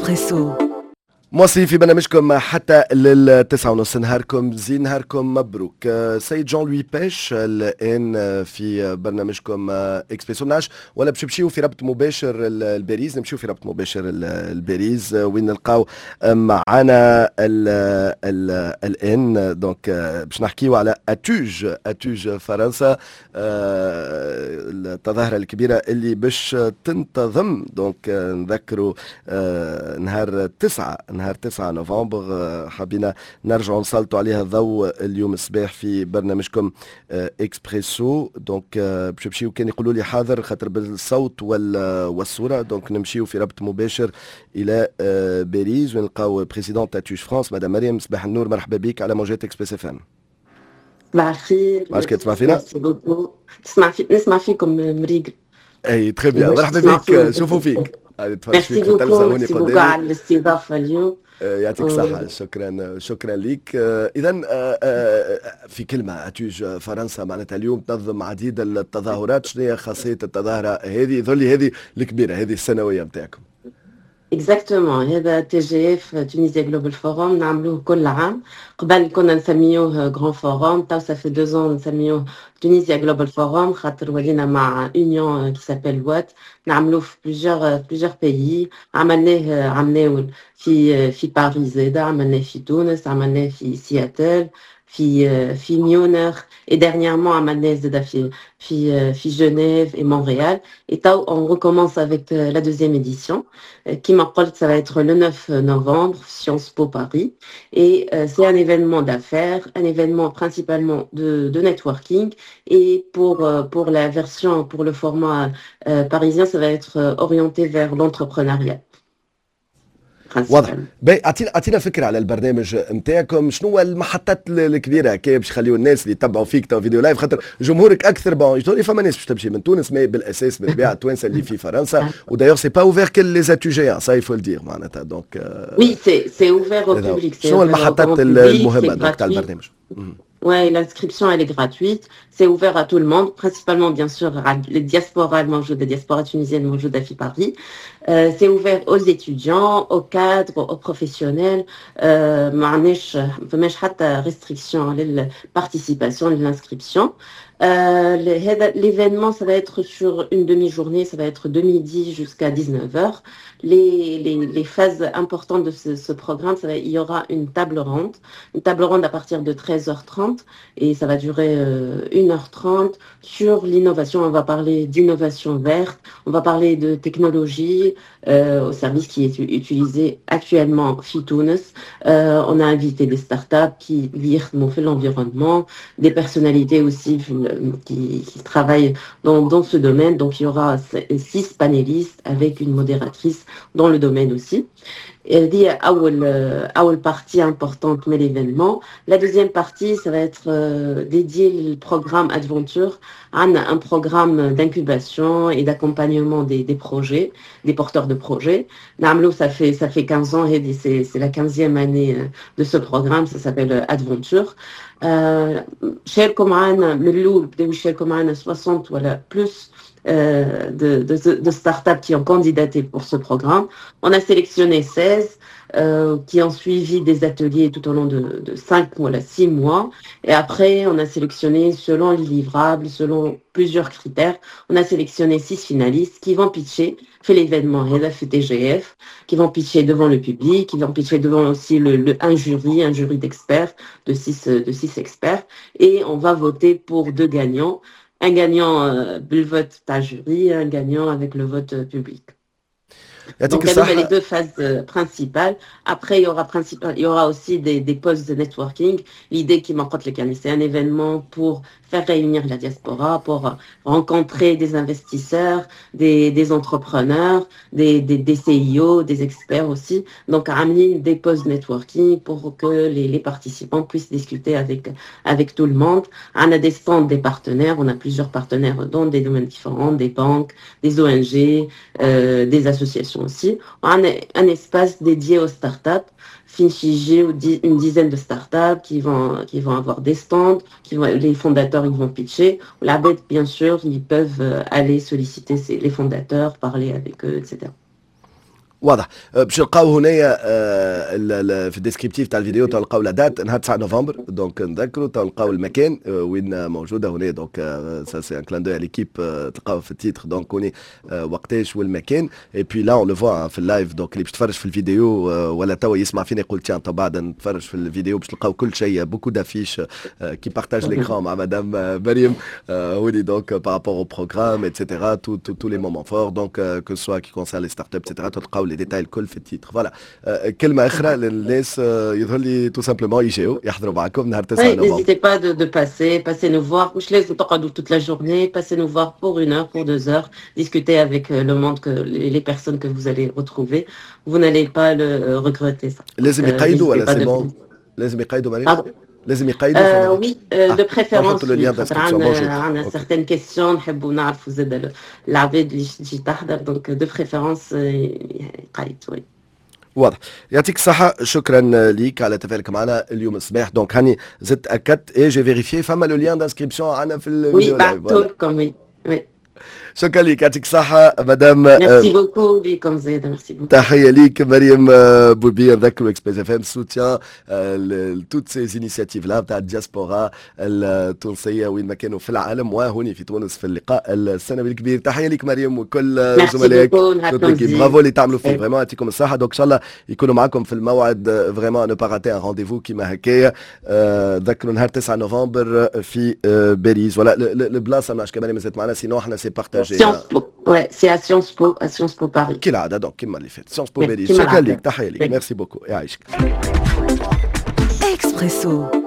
إكسبريسو. مواصلين في برنامجكم حتى للتسعة ونص. نهاركم زين، نهاركم مبروك. سيد جون لوي بيش الآن في برنامجكم إكسبريسو. نعش ولا باش نمشيو في ربط مباشر الباريس، نمشيو في ربط مباشر الباريس وين نلقاو معنا الآن دونك باش نحكيو على أتوج فرنسا، التظاهرة الكبيرة اللي باش تنتظم. دونك نذكروا نهار 9 نوفمبر. حبينا نرجعوا نسلطوا عليها الضوء اليوم الصباح في برنامجكم اكسبريسو. دونك باش نمشيو كان يقولوا لي حاضر خاطر بالصوت والصوره. دونك نمشيو في ربط مباشر الى باريس ونلقاو بريزيدون تاتوج فرانس مدام مريم. صباح النور، مرحبا بك على موجات اكسبريس اف ام. صباح الخير. واش كتسمع فينا؟ نسمع فيكم مريقل. اي تري بيان، مرحبا بك، شوفوا فيك. ميرسي بوكو على الاستضافه اليوم. يعطيك الصحة. شكرا لك. إذا في كلمة، أتوج فرنسا معناتها اليوم تنظم عديد التظاهرات. شنو هي خاصية التظاهرة هذه هذه الكبيرة هذه السنوية نتاعكم؟ اكزاكتومون، هذا تي جي اف تونيزيا جلوبال فوروم نعملوه كل عام. قبل كنا نسميوه غران فوروم، تو سافي 2 ans نسميوه تونيزيا جلوبال فوروم خاطر ولينا مع اونيون كي سابيل وات نعملوه في بليزيور بيي. عملناه في باريس زاده، عملناه في تونس، عملناه في سياتل، في ميونخ، et dernièrement عملناه زاده في Genève et Montréal. Et là, on recommence avec la deuxième édition. Qui m'appelle, ça va être le 9 novembre, Sciences Po Paris. Et c'est un événement d'affaires, un événement principalement de networking. Et pour la version, pour le format parisien, ça va être orienté vers l'entrepreneuriat. واضح. اعطينا فكره على البرنامج نتاعكم. شنو المحطات الكبيره كي باش يخليوا الناس اللي يتبعوا فيك تو فيديو لايف خاطر جمهورك اكثر بون يجوني فما ناس باش تمشي من تونس مي بالاساس بالطبيعه التوانسه اللي في فرنسا. ودايوغ سي با اوفير كل لي اتوجيان سا يفو الدير معناتها. دونك وي سي اوفر او بوبليك. شنو المحطات المهمه تاع البرنامج؟ Oui, l'inscription, elle est gratuite. C'est ouvert à tout le monde, principalement, bien sûr, à les diasporas, les diasporas tunisiennes, à Paris. C'est ouvert aux étudiants, aux cadres, aux professionnels. ما حتى restriction à la participation, à l'inscription. L'événement, ça va être sur une demi-journée, ça va être de midi jusqu'à 19h. Les phases importantes de ce programme, il y aura une table ronde à partir de 13h30 et ça va durer 1h30 sur l'innovation. On va parler d'innovation verte, on va parler de technologie au service qui est utilisé actuellement Fitounes. On a invité des startups qui fait l'environnement, des personnalités aussi qui travaillent dans ce domaine. Donc il y aura 6 panélistes avec une modératrice dans le domaine aussi. دي أول partie importante de l'événement. La deuxième partie, ça va être dédié au programme Adventure. On a un programme d'incubation et d'accompagnement des projets, des porteurs de projets. Ça fait 15 ans et c'est la 15e année de ce programme. Ça s'appelle Adventure. شاركوا معنا من الأول، بداو يشاركوا معنا 60 ولا plus de startups qui ont candidaté pour ce programme. On a sélectionné 16 qui ont suivi des ateliers tout au long de 5 ou 6 mois. Et après, on a sélectionné selon les livrables, selon plusieurs critères. On a sélectionné 6 finalistes qui vont pitcher, fait l'événement fait TGF, qui vont pitcher devant le public, qui vont pitcher devant aussi un jury d'experts, de 6 experts. Et on va voter pour 2 gagnants. Un gagnant le vote par jury, un gagnant avec le vote public. Donc il y a les 2 phases principales. Après il y aura aussi des pauses de networking. L'idée qui m'en c'est un événement pour faire réunir la diaspora, pour rencontrer des investisseurs, des entrepreneurs, des CIO, des experts aussi. Donc amener des pauses networking pour que les participants puissent discuter avec tout le monde. On a des stands des partenaires, on a plusieurs partenaires dans des domaines différents, des banques, des ONG, des associations aussi. On a un espace dédié aux startups. Finchigé une dizaine de startups qui vont avoir des stands, les fondateurs ils vont pitcher. La bête, bien sûr, ils peuvent aller solliciter les fondateurs, parler avec eux, etc. واضح. باش نلقاو هنايا في الديسكريبتيف تاع الفيديو تلقاو لا دات نهار 9 نوفمبر، دونك نذكروا تلقاو المكان وين موجوده هنا، دونك سا سي ان كلان دو ليكيب تلقاو في التيتر، دونك كوني وقتاش والمكان. اي بي لا اون لو فوا في اللايف، دونك اللي باش تفرج في الفيديو ولا توا يسمع فينا يقول تيان تو بعد نتفرج في الفيديو باش تلقاو كل شيء، بوكو دافيش كي بارتاج ليكران مع مدام مريم ولي، دونك بارابور au programme, etc. Tous les moments forts, donc que ce soit qui concerne les startups, etc. تلقاو لي ديتاي الكل في التيتر. فوالا كلمه اخرى للناس يظهر لي تو سامبلومون يجيو يحضروا معكم نهار 9 نوفمبر. N'hésitez pas de passer nous voir. Je laisse toute la journée, passez nous voir pour 1 heure, pour 2 heures, discuter avec le monde, les personnes que vous allez retrouver. Vous n'allez pas le regretter ça. لازم يقيدوا ولا سي بون؟ لازم يقيدوا مريم؟ لازم يقيدوا؟ Oui, de préférence. عندنا certaines questions نحبوا نعرفوا زاد العباد اللي تجي تحضر، donc de préférence يقيد. وي واضح. يعطيك الصحة، شكرا ليك على تفاعلك معنا اليوم الصباح. دونك هاني زدت أكدت اي جي فيريفيي فما لو ليان دانسكريبسيون عندنا في الفيديو لايف. Oui, بعتولكم. Oui. شكرا ليك، يعطيك الصحة مدام. ميرسي بوكو ليكم زيد، ميرسي بوكو. تحية ليك مريم بولبي. نذكروا اكسبريس اف ام سوتيان توت سي انيشيتيف لا تاع الدياسبورا التونسية وين ما كانوا في العالم وهوني في تونس في اللقاء السنوي الكبير. تحية ليك مريم وكل زملائك. برافو اللي تعملوا فيه، فريمون يعطيكم الصحة. دونك ان شاء الله يكونوا معكم في الموعد، فريمون نو با راتي ان رونديفو كيما هكايا. ذكروا نهار 9 نوفمبر في باريس. ولا البلاصة ماش كمان مازالت معنا، سينو احنا سي بارتاجي. Ouais, c'est à Sciences Po Paris. كالعادة دونك كيما اللي فات سيونس بو باريس. شكرا ليك، تحية ليك، ميرسي بوكو، يعيشك. اكسبريسو